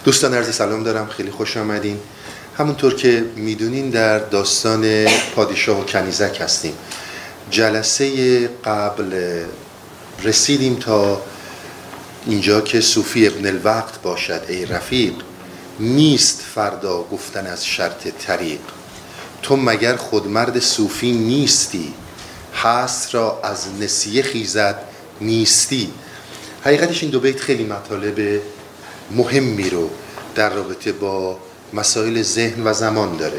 دوستان عرض سلام دارم، خیلی خوش آمدین. همونطور که میدونین در داستان پادشاه و کنیزک هستیم. جلسه قبل رسیدیم تا اینجا که صوفی ابن الوقت باشد ای رفیق، نیست فردا گفتن از شرط طریق. تو مگر خود مرد صوفی نیستی، هست را از نسیه خیزد نیستی. حقیقتش این دو بیت خیلی مطالب مهمی رو در رابطه با مسائل ذهن و زمان داره.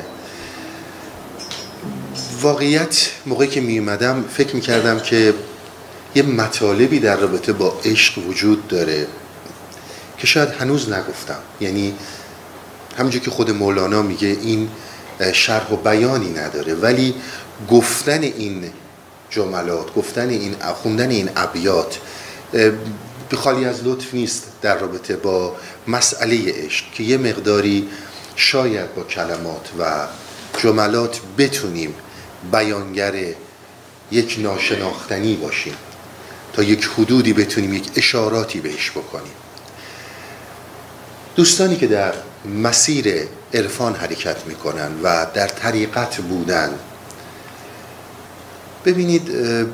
واقعیت موقعی که می اومدم فکر می کردم که یه مطالبی در رابطه با عشق وجود داره که شاید هنوز نگفتم. یعنی همونجور که خود مولانا میگه این شرح و بیانی نداره، ولی گفتن این جملات، خوندن این ابیات خالی از لطف نیست در رابطه با مسئله عشق، که یه مقداری شاید با کلمات و جملات بتونیم بیانگر یک ناشناختنی باشیم، تا یک حدودی بتونیم یک اشاراتی بهش بکنیم. دوستانی که در مسیر عرفان حرکت میکنن و در طریقت بودن، ببینید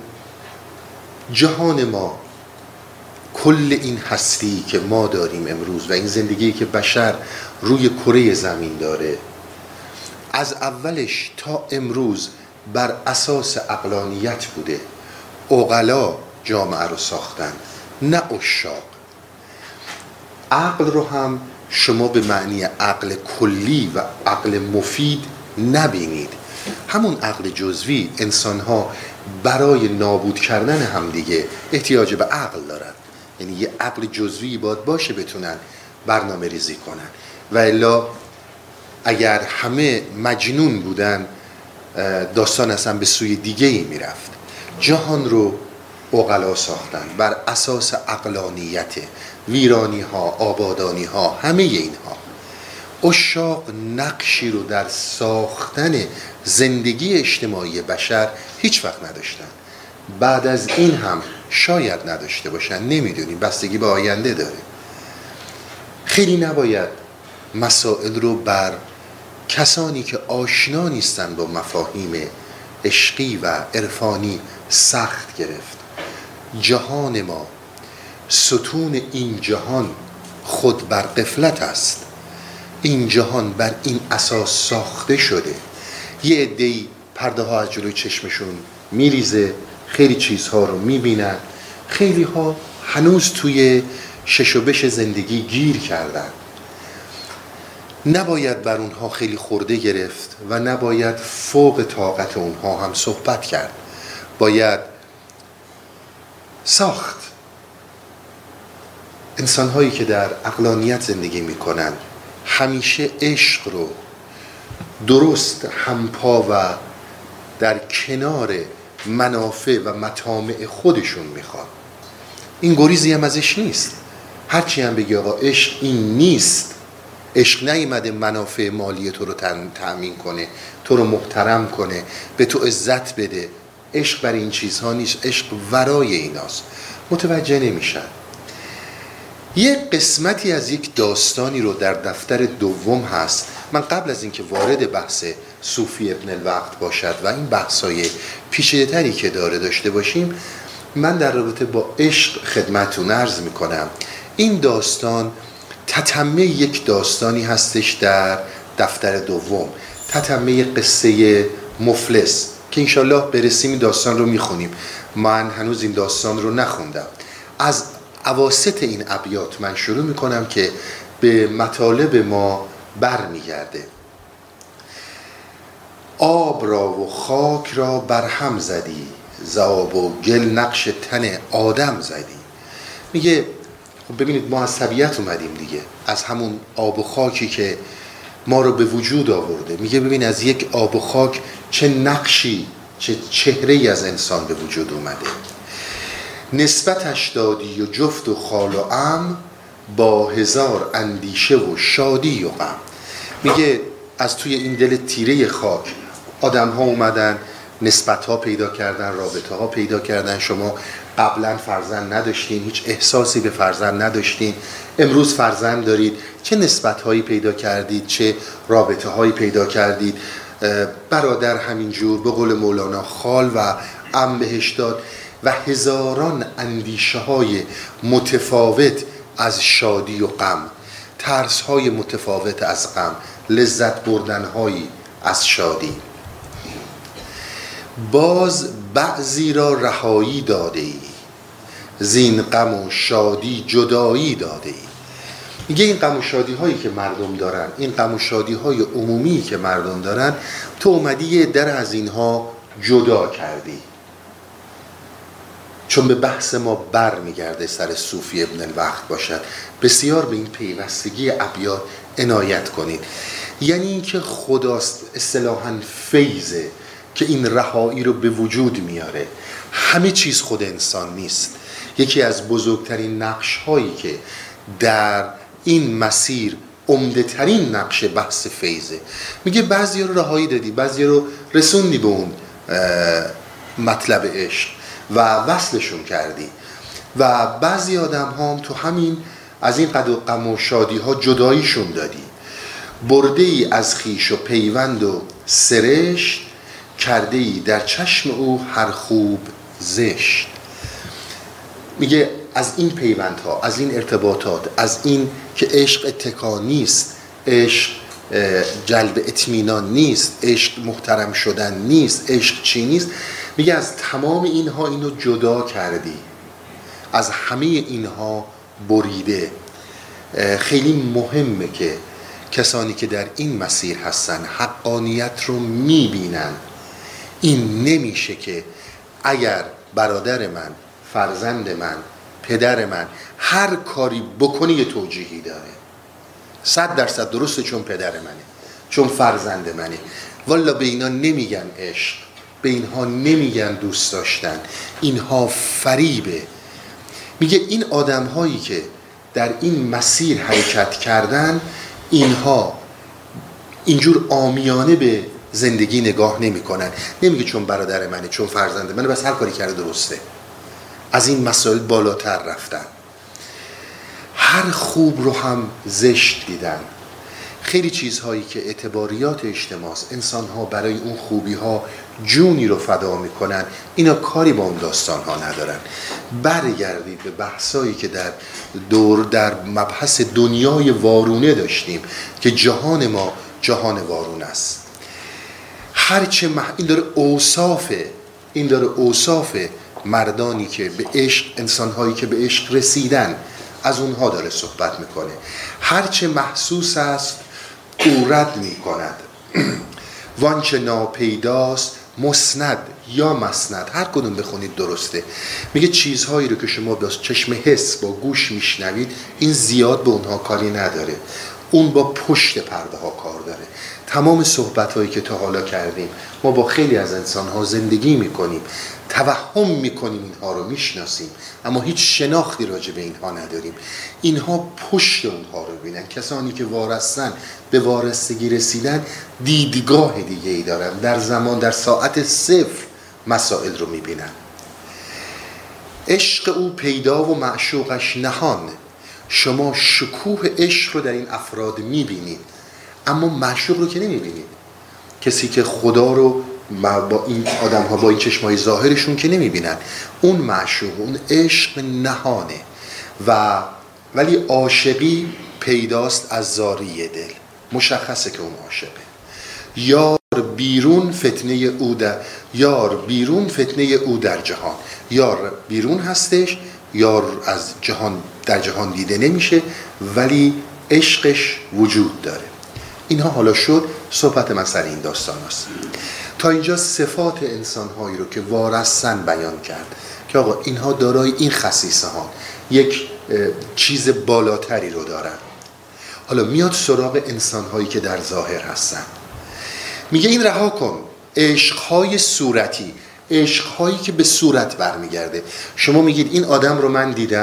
جهان ما، کل این هستی که ما داریم امروز و این زندگی که بشر روی کره زمین داره، از اولش تا امروز بر اساس عقلانیت بوده. عقلا جامعه رو ساختن، نه عشاق. عقل رو هم شما به معنی عقل کلی و عقل مفید نبینید. همون عقل جزوی، انسان‌ها برای نابود کردن همدیگه احتیاج به عقل دارن. یعنی یه عقل جزوی باید باشه بتونن برنامه ریزی کنن، و الا اگر همه مجنون بودن داستان اصلا به سوی دیگه ای میرفت. جهان رو عقلا ساختن بر اساس عقلانیت، ویرانی ها، آبادانی ها، همه اینها. عشاق نقشی رو در ساختن زندگی اجتماعی بشر هیچ وقت نداشتن، بعد از این هم شاید نداشته باشن، نمیدونیم، بستگی به آینده داره. خیلی نباید مسائل رو بر کسانی که آشنا نیستن با مفاهیم عشقی و عرفانی سخت گرفت. جهان ما، ستون این جهان خود بر غفلت است. این جهان بر این اساس ساخته شده. یه عده‌ای پرده ها از جلوی چشمشون میریزه، خیلی چیزها رو میبینن، خیلی ها هنوز توی شش و بش زندگی گیر کردن. نباید بر اونها خیلی خورده گرفت و نباید فوق طاقت اونها هم صحبت کرد. باید ساخت. انسان‌هایی که در عقلانیت زندگی میکنن همیشه عشق رو درست همپا و در کنار منافع و مطامع خودشون میخوان. این گریزی هم ازش نیست. هرچی هم بگی آقا عشق این نیست، عشق نیامده منافع مالی تو رو تأمین کنه، تو رو محترم کنه، به تو عزت بده. عشق برای این چیزها نیست، عشق ورای ایناست. متوجه نمیشن. یک قسمتی از یک داستانی رو در دفتر دوم هست. من قبل از اینکه وارد بحث صوفی ابن الوقت باشد و این بحثای پیچیده‌تری که داشته باشیم، من در رابطه با عشق خدمتتون عرض میکنم. این داستان تتمه یک داستانی هستش در دفتر دوم، تتمه قصه مفلس که انشالله برسیم این داستان رو میخونیم. من هنوز این داستان رو نخوندم. از اواسط این ابیات من شروع میکنم که به مطالب ما بر میگرده. آب را و خاک را برهم زدی، ز آب و گل نقش تن آدم زدی. میگه خب ببینید ما از طبیعت اومدیم دیگه، از همون آب و خاکی که ما رو به وجود آورده. میگه ببین از یک آب و خاک چه نقشی، چه چهره‌ای از انسان به وجود اومده. نسبتش دادی و جفت و خال و عم، با هزار اندیشه و شادی و غم. میگه از توی این دل تیره خاک آدم ها اومدن، نسبت ها پیدا کردن، رابطه ها پیدا کردن. شما قبلا فرزند نداشتین، هیچ احساسی به فرزند نداشتین، امروز فرزند دارید، چه نسبت‌هایی پیدا کردید، چه رابطه‌هایی پیدا کردید. برادر همینجور، به قول مولانا خال و عم بهش داد و هزاران اندیشه‌های متفاوت از شادی و غم، ترس‌های متفاوت از غم، لذت بردن‌هایی از شادی. باز بعضی را رهایی داده ای، زین غم و شادی جدایی داده ای. میگه این غم و شادی هایی که مردم دارن، این غم و شادی های عمومی که مردم دارن، تو اومدی یه در از اینها جدا کردی. چون به بحث ما بر میگرده سر صوفی ابن الوقت باشد، بسیار به این پیوستگی ابیات عنایت کنید. یعنی اینکه خداست اصطلاحاً فیضه که این رهایی رو به وجود میاره. همه چیز خود انسان نیست. یکی از بزرگترین نقش هایی که در این مسیر عمده ترین نقش بحث فیضه. میگه بعضی رو رهایی دادی، بعضی رو رسوندی به اون مطلب عشق و وصلشون کردی و بعضی آدم ها هم تو همین از این قد و غم و شادی ها جداییشون دادی. برده ای از خویش و پیوند و سرشت، کرده ای در چشم او هر خوب زشت. میگه از این پیوندها، از این ارتباطات، از این که عشق اتکا نیست، عشق جلب اطمینان نیست، عشق محترم شدن نیست، عشق چی نیست، میگه از تمام اینها اینو جدا کردی، از همه اینها بریده. خیلی مهمه که کسانی که در این مسیر هستن حقانیت رو میبینن. این نمیشه که اگر برادر من، فرزند من، پدر من هر کاری بکنی یه توجیهی داره، 100% درسته، چون پدر منه، چون فرزند منه. والا به اینا نمیگن عشق، به اینها نمیگن دوست داشتن، اینها فریبه. میگه این آدم هایی که در این مسیر حرکت کردن، اینها اینجور عامیانه به زندگی نگاه نمی کنن. نمیگه چون برادر منه، چون فرزند منه بس هر کاری کرده درسته. از این مسائل بالاتر رفتن. هر خوب رو هم زشت دیدن. خیلی چیزهایی که اعتباریات اجتماعی است، انسان‌ها برای اون خوبی‌ها جونی رو فدا می‌کنن، اینا کاری با اون داستان‌ها ندارن. برگردید به بحثایی که در مبحث دنیای وارونه داشتیم که جهان ما جهان وارونه است. هرچه این داره اوصاف مردانی که به عشق، انسان‌هایی که به عشق رسیدن، از اونها داره صحبت میکنه. هرچه محسوس است او رد میکند، وانچه ناپیداست مسند یا مسند. هر کدوم بخونید درسته. میگه چیزهایی رو که شما با چشم حس، با گوش میشنوید، این زیاد به اونها کاری نداره، اون با پشت پرده ها کار داره. تمام صحبت هایی که تا حالا کردیم، ما با خیلی از انسان ها زندگی میکنیم، توهم میکنیم اینها رو میشناسیم، اما هیچ شناختی راجع به اینها نداریم. اینها پشت اونها رو ببینن. کسانی که وارثن، به وارستگی رسیدن، دیدگاه دیگه ای دارن، در ساعت صفر مسائل رو میبینن. عشق او پیدا و معشوقش نهان. شما شکوه عشق رو در این افراد میبینید، اما معشوق رو که نمیبینید. کسی که خدا رو با این آدم ها، با این چشمای ظاهرشون که نمیبینن، اون معشوق، اون عشق نهانه. ولی عاشقی پیداست از زاری دل، مشخصه که اون عاشقه. یار بیرون فتنه او در جهان. یار بیرون هستش، یار از جهان در جهان دیده نمیشه، ولی عشقش وجود داره. اینها حالا شد صحبت من سر این داستان است. تا اینجا صفات انسان‌هایی رو که وارثن بیان کرد که آقا اینها دارای این خصیصه ها، یک چیز بالاتری رو دارن. حالا میاد سراغ انسان‌هایی که در ظاهر هستن. میگه این رها کن عشق‌های صورتی، عشق‌هایی که به صورت برمیگرده. شما میگید این آدم رو من دیدم،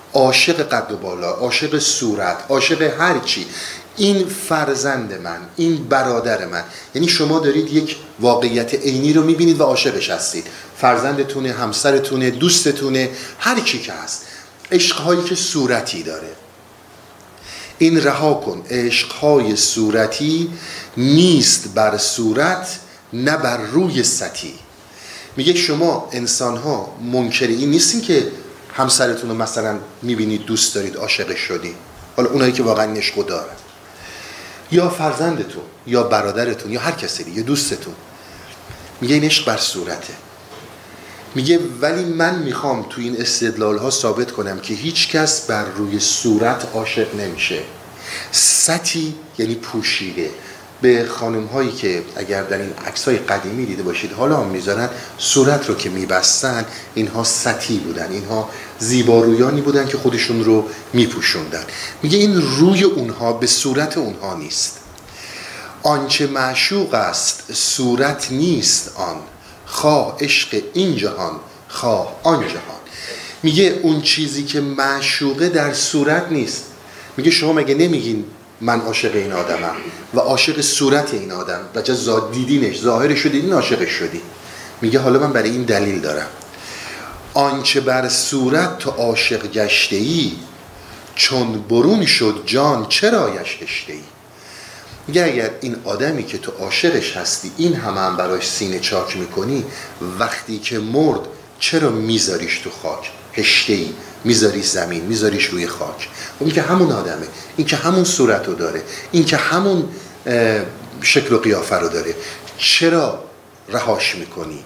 عاشق قد و بالا، عاشق صورت، عاشق هر چی. این فرزند من، این برادر من. یعنی شما دارید یک واقعیت عینی رو میبینید و عاشقش هستید. فرزندتونه، همسرتونه، دوستتونه، هر چی که هست. عشقهایی که صورتی داره. این رها کن. عشقهای صورتی نیست بر صورت، نه بر روی سطحی. میگه شما انسان ها منکر این نیستین که همسرتون رو مثلا میبینید دوست دارید، عاشقش شدید، حالا اونایی که واقعا عشقو دارن، یا فرزندتون یا برادرتون یا هر کسی دیگه، دوستتون. میگه این عشق بر صورته. میگه ولی من میخوام تو این استدلال ها ثابت کنم که هیچ کس بر روی صورت عاشق نمیشه. سطحی یعنی پوشیده. به خانم هایی که اگر در این عکس های قدیمی دیده باشید حالا هم میذارن، صورت رو که میبستن اینها سطحی بودن، اینها زیبارویانی بودن که خودشون رو میپوشوندن. میگه این روی اونها به صورت اونها نیست. آنچه معشوق است صورت نیست آن، خواه عشق این جهان خواه آن جهان. میگه اون چیزی که معشوقه در صورت نیست. میگه شما مگه نمیگین من عاشق این آدمم و عاشق صورت این آدم و چه دیدینش، ظاهرش رو دیدین، عاشقش شدی. میگه حالا من برای این دلیل دارم. آنچه بر صورت تو عاشق گشته ای، چون برون شد جان چرا گشته ای. میگه اگر این آدمی که تو عاشقش هستی این هم براش سینه چاک میکنی، وقتی که مرد چرا میذاریش تو خاک، هشته‌ای، میذاریش زمین، میذاریش روی خاک. این که همون آدمه، این که همون صورت رو داره، این که همون شکل و قیافه رو داره، چرا رهاش میکنی؟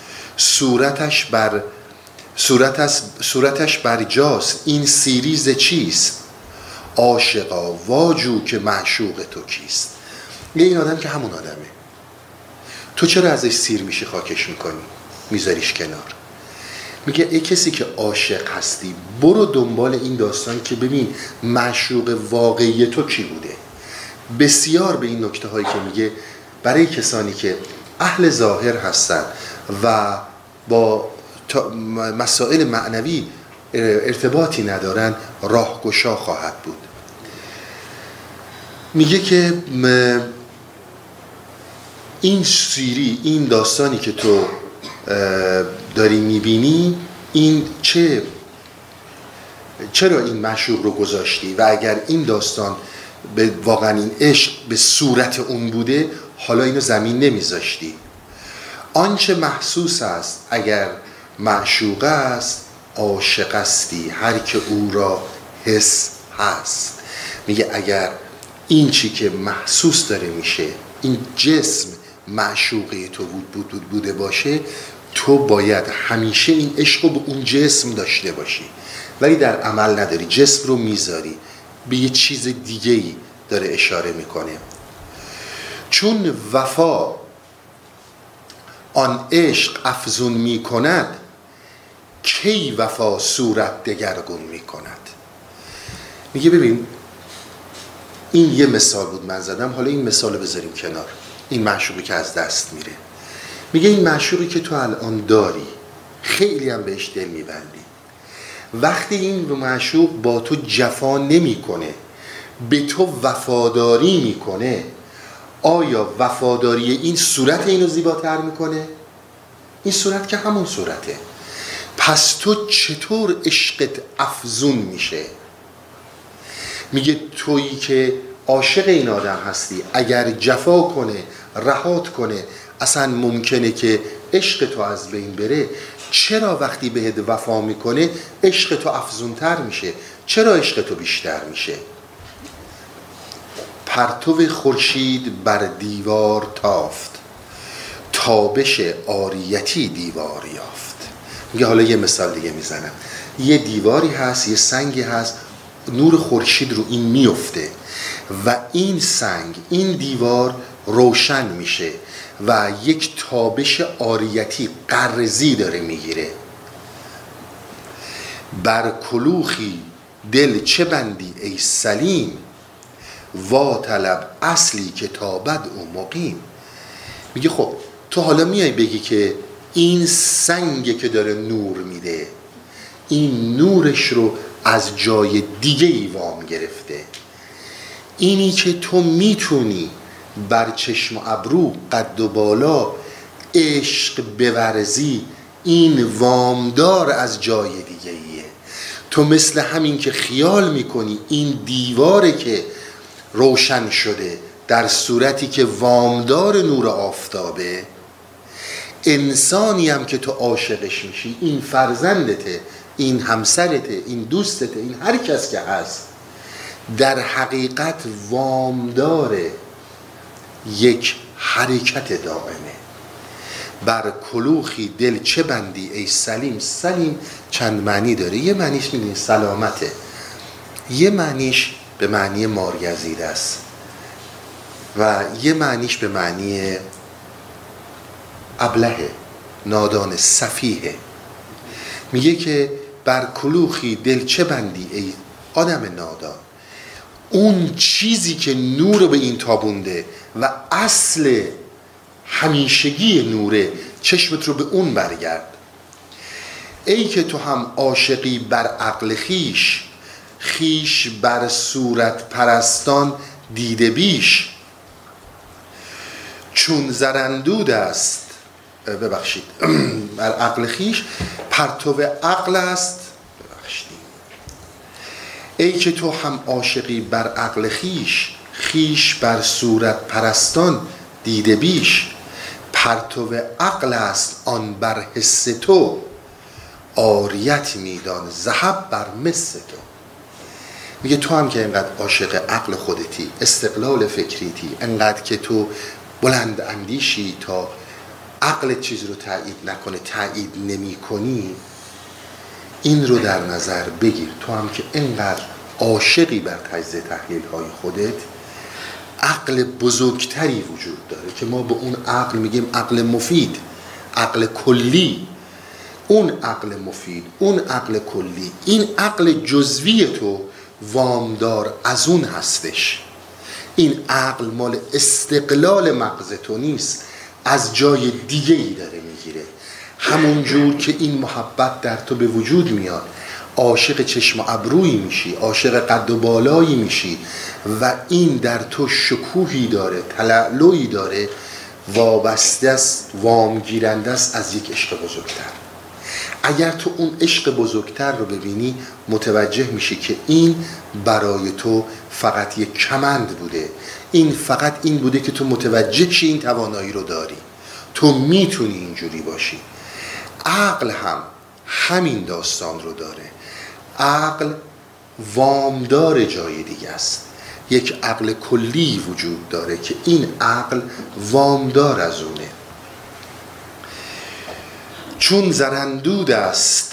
صورتش بر جاست، این سیریز چیست؟ عاشقا واجو که معشوق تو کیست. یه این آدم که همون آدمه، تو چرا ازش سیر میشی، خاکش میکنی، میذاریش کنار؟ میگه ای کسی که عاشق هستی برو دنبال این داستان که ببین معشوق واقعی تو کی بوده. بسیار به این نکته هایی که میگه برای کسانی که اهل ظاهر هستن و با مسائل معنوی ارتباطی ندارن راهگشا خواهد بود. میگه که این سیری، این داستانی که تو داری میبینی، این چرا این معشوق رو گذاشتی و اگر این داستان واقعا این عشق به صورت اون بوده حالا اینو زمین نمیذاشتی. آنچه محسوس است اگر معشوق است، عاشق استی هر که او را حس هست. میگه اگر این چی که محسوس داره میشه، این جسم معشوقی تو بوده باشه، تو باید همیشه این عشق رو به اون جسم داشته باشی، ولی در عمل نداری، جسم رو میذاری، به یه چیز دیگه‌ای داره اشاره میکنه. چون وفا آن عشق افزون میکند، کی وفا صورت دگرگون میکند. میگه ببین این یه مثال بود من زدم، حالا این مثال رو بذاریم کنار، این معشوقی که از دست میره. میگه این معشوقی که تو الان داری خیلی هم بهش دل میبندی، وقتی این معشوق با تو جفا نمیکنه، به تو وفاداری میکنه، آیا وفاداری این صورت اینو زیباتر میکنه؟ این صورت که همون صورته. پس تو چطور عشقت افزون میشه؟ میگه تویی که عاشق این آدم هستی، اگر جفا کنه، رهات کنه، اصلا ممکنه که عشق تو از بین بره. چرا وقتی بهت وفا میکنه عشق تو افزونتر میشه؟ چرا عشق تو بیشتر میشه؟ پرتو خورشید بر دیوار تافت، تابش عاریتی دیوار یافت. میگه حالا یه مثال دیگه میزنم. یه دیواری هست، یه سنگی هست، نور خورشید رو این میفته و این سنگ، این دیوار روشن میشه و یک تابش عاریتی قرضی داره میگیره. بر کلوخی دل چه بندی ای سلیم، وا طلب اصلی که تابد او مقیم. میگه خب تو حالا میای بگی که این سنگی که داره نور میده، این نورش رو از جای دیگه ای وام گرفته. اینی که تو میتونی بر چشم و ابرو قد و بالا عشق بورزی، این وامدار از جای دیگه ایه. تو مثل همین که خیال میکنی این دیواره که روشن شده در صورتی که وامدار نور آفتابه، انسانی هم که تو عاشقش میشی، این فرزندته، این همسرته، این دوستته، این هر کس که هست، در حقیقت وامدار یک حرکت دائمه. بر کلوخی دل چه بندی ای سلیم. سلیم چند معنی داره. یه معنیش میدونی سلامته، یه معنیش به معنی مارگزیده است و یه معنیش به معنی ابلهه، نادان، سفیهه. میگه که بر کلوخی دل چه بندی ای آدم نادان، اون چیزی که نور رو به این تابونده و اصل همیشگی نوره، چشمت رو به اون برگرد. ای که تو هم عاشقی بر عقل خیش، خیش بر صورت پرستان دیده بیش. چون زرندود است، ببخشید، بر عقل خیش پرتو عقل است. ببخشید. ای که تو هم عاشقی بر عقل خیش، خیش بر صورت پرستان دیده بیش. پرتو عقل است آن بر حس تو، عاریت میدان ذهب بر مس تو. میگه تو هم که اینقدر عاشق عقل خودتی، استقلال فکریتی، اینقدر که تو بلند اندیشی تا عقل چیز رو تایید نکنه، تایید نمی کنی، این رو در نظر بگیر. تو هم که اینقدر عاشقی بر تجزیه تحلیل های خودت، عقل بزرگتری وجود داره که ما به اون عقل میگیم عقل مفید، عقل کلی. اون عقل مفید، اون عقل کلی، این عقل جزوی تو وامدار از اون هستش. این عقل مال استقلال مغز تو نیست، از جای دیگه ای داره میگیره. همون جور که این محبت در تو به وجود میاد، عاشق چشم و ابرویی میشی، عاشق قد و بالایی میشی و این در تو شکوهی داره، تلالویی داره، وابسته است، وامگیرنده است از یک عشق بزرگتر. اگر تو اون عشق بزرگتر رو ببینی، متوجه میشی که این برای تو فقط یک کمند بوده. این فقط این بوده که تو متوجه شی این توانایی رو داری، تو میتونی اینجوری باشی. عقل هم همین داستان رو داره. عقل وامدار جای دیگه است. یک عقل کلی وجود داره که این عقل وامدار از اونه. چون زرندود است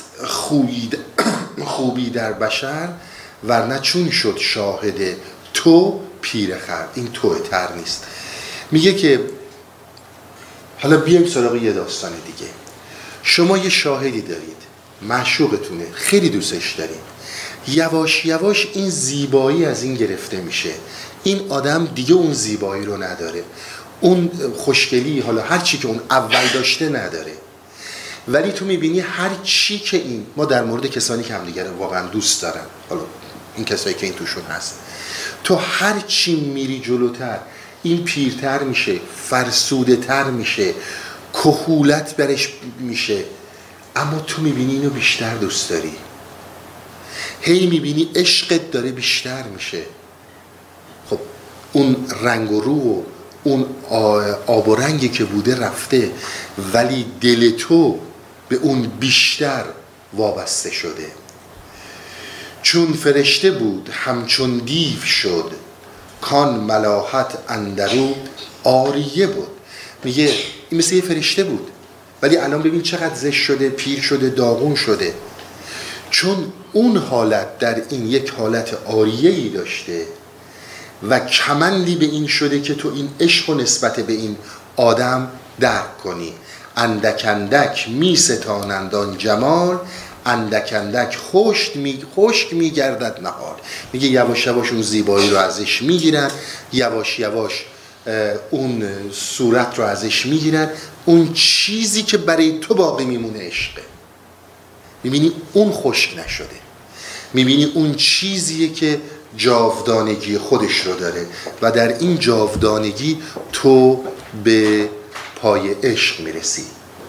خوبی در بشر، ورنه چون شد شاهد تو پیرخر. این توه، تر نیست. میگه که حالا بیایم سراغ یه داستان دیگه. شما یه شاهدی دارید، معشوقتونه، خیلی دوستش دارید، یواش یواش این زیبایی از این گرفته میشه. این آدم دیگه اون زیبایی رو نداره، اون خوشگلی، حالا هر چی که اون اول داشته نداره. ولی تو میبینی هر چی که این، ما در مورد کسانی که همدیگه رو واقعا دوست دارن، حالا این کسایی که این توشون هست، تو هر چی میری جلوتر، این پیرتر میشه، فرسوده تر میشه، کهولت برش میشه، اما تو میبینی اینو بیشتر دوست داری. هی میبینی عشقت داره بیشتر میشه. خب اون رنگ و رو و اون آب و رنگی که بوده رفته، ولی دل تو به اون بیشتر وابسته شده. چون فرشته بود همچون دیو شد، کان ملاحت اندرو آریه بود. میگه این مثل یه فرشته بود، ولی الان ببین چقدر زشت شده، پیر شده، داغون شده. چون اون حالت در این یک حالت آریه‌ای داشته و کمندی به این شده که تو این عشق و نسبت به این آدم درک کنی. اندک اندک می ستانند آن جمال، اندک اندک خشک می گردد نهال. میگه یواش یواش اون زیبایی رو ازش میگیرن، یواش یواش اون صورت رو ازش میگیرن، اون چیزی که برای تو باقی میمونه عشقه. میبینی اون خشک نشده. میبینی اون چیزیه که جاودانگی خودش رو داره و در این جاودانگی تو به پای عشق میرسی.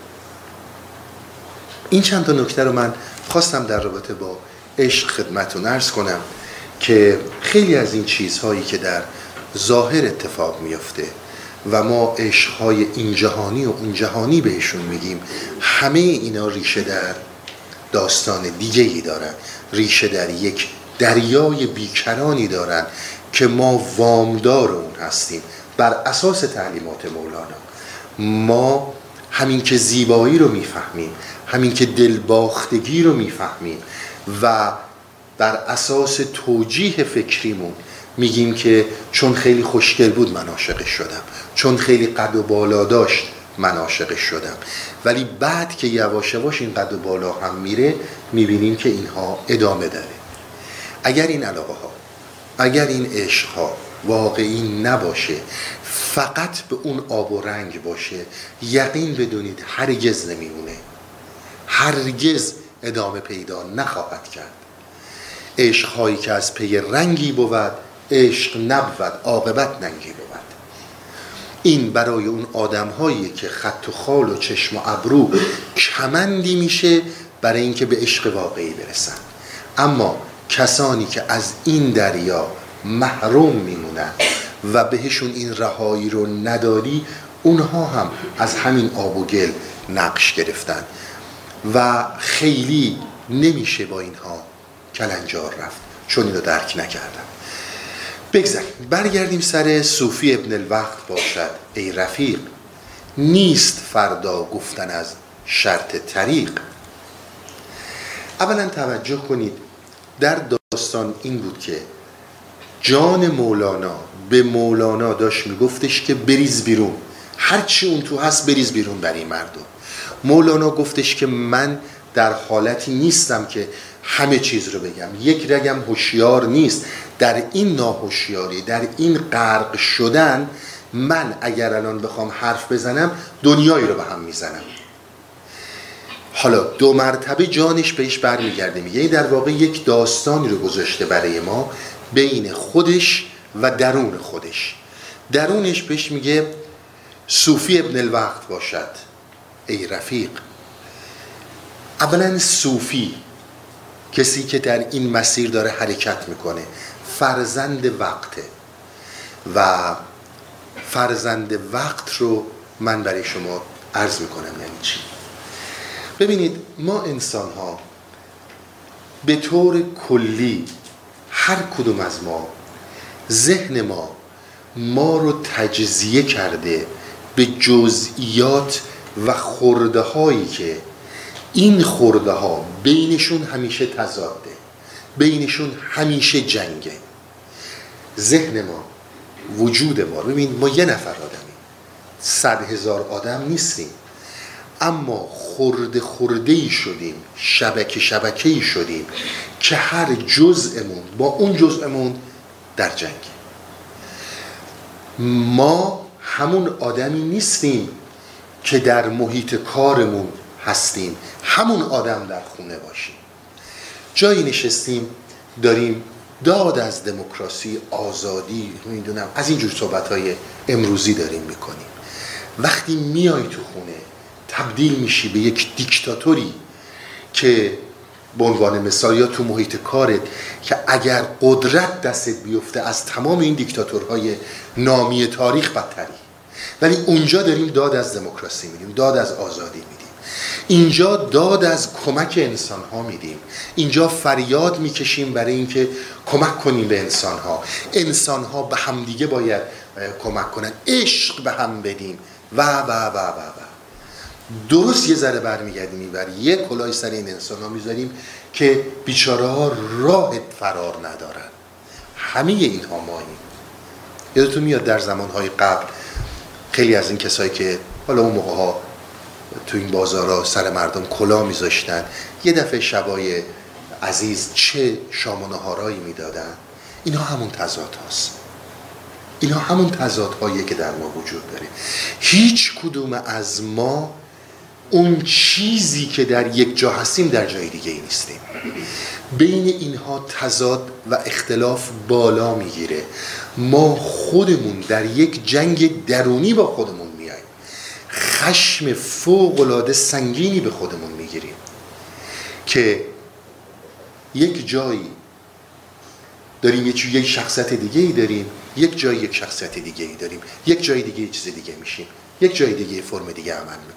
این چند تا نکته رو من خواستم در رابطه با عشق خدمتتون عرض کنم که خیلی از این چیزهایی که در ظاهر اتفاق میفته و ما عشقهای این جهانی و اون جهانی بهشون میگیم، همه اینا ریشه در داستان دیگه‌ای دارن، ریشه در یک دریای بیکرانی دارن که ما وامدار اون هستیم بر اساس تعلیمات مولانا. ما همین که زیبایی رو میفهمیم، همین که دلباختگی رو میفهمیم و بر اساس توجیه فکریمون میگیم که چون خیلی خوشگل بود من عاشقش شدم، چون خیلی قد و بالا داشت من عاشقش شدم، ولی بعد که یواش یواش این قد و بالا هم میره میبینیم که اینها ادامه داره. اگر این علاقه ها، اگر این عشق ها واقعی نباشه، فقط به اون آب و رنگ باشه، یقین بدونید هرگز نمیمونه، هرگز ادامه پیدا نخواهد کرد. عشق هایی که از پی رنگی بود، عشق نبود، عاقبت ننگی بود. این برای اون آدم هایی که خط و خال و چشم و ابرو کمندی میشه برای اینکه به عشق واقعی برسن. اما کسانی که از این دریا محروم میمونن و بهشون این رهایی رو نداری، اونها هم از همین آب و گل نقش گرفتن و خیلی نمیشه با اینها کلنجار رفت، چون اینو درک نکردن. بگذاریم برگردیم سر صوفی ابن الوقت باشد ای رفیق، نیست فردا گفتن از شرط طریق. اولا توجه کنید در داستان این بود که جان مولانا به مولانا داشت میگفتش که بریز بیرون، هرچی اون تو هست بریز بیرون برای مردم. مولانا گفتش که من در حالتی نیستم که همه چیز رو بگم، یک رگم هوشیار نیست. در این ناهوشیاری، در این غرق شدن، من اگر الان بخوام حرف بزنم دنیایی رو به هم میزنم. حالا دو مرتبه جانش بهش برمیگرده، میگه در واقع یک داستانی رو گذاشته برای ما بین خودش و درون خودش. درونش بهش میگه صوفی ابن الوقت باشد ای رفیق. اولا صوفی کسی که در این مسیر داره حرکت میکنه فرزند وقته و فرزند وقت رو من برای شما عرض میکنم یعنی چی. ببینید ما انسان ها به طور کلی هر کدوم از ما ذهن ما رو تجزیه کرده به جزئیات و خرده هایی که این خرده ها بینشون همیشه تضاده، بینشون همیشه جنگه. ذهن ما، وجود ما، ببین ما یه نفر آدمیم، 100,000 آدم نیستیم، اما خرده شدیم، شبکه شدیم که هر جزءمون با اون جزءمون در جنگه. ما همون آدمی نیستیم که در محیط کارمون هستیم، همون آدم در خونه باشیم. جایی نشستیم داریم داد از دموکراسی، آزادی، میدونم از اینجور صحبت‌های امروزی داریم میکنیم. وقتی میای تو خونه تبدیل میشی به یک دیکتاتوری که به عنوان مثال یا تو محیط کارت که اگر قدرت دستت بیفته از تمام این دیکتاتورهای نامی تاریخ بدتری، ولی اونجا داریم داد از دموکراسی میدیم، داد از آزادی میدیم، اینجا داد از کمک انسان ها میدیم، اینجا فریاد میکشیم برای اینکه کمک کنیم به انسان ها به همدیگه باید کمک کنن، عشق به هم بدیم و درست یه ذره برمیگردیم اینور یه کلاه سر این انسان ها میذاریم که بیچاره ها راه فرار ندارن. همه اینها ماییم. یادتون میاد در زمانهای قبل خیلی از این کسایی که حالا اون موقع ها تو این بازارها سر مردم کلاه میذاشتن، یه دفعه شبای عزیز چه شام و نهارایی میدادن، اینا همون تضاد هاست. اینا همون تضادهاییه که در ما وجود داره. هیچ کدوم از ما اون چیزی که در یک جا هستیم در جای دیگه ای نیستیم. بین اینها تضاد و اختلاف بالا میگیره. ما خودمون در یک جنگ درونی با خودمون میاییم، خشم فوق‌العاده سنگینی به خودمون میگیریم که یک جایی داریم یک شخصیت دیگه ای داریم، یک جایی یک شخصیت دیگه ای داریم، یک جای دیگه چیز دیگه میشیم، یک جای دیگه فرم دیگه عمل میکنیم.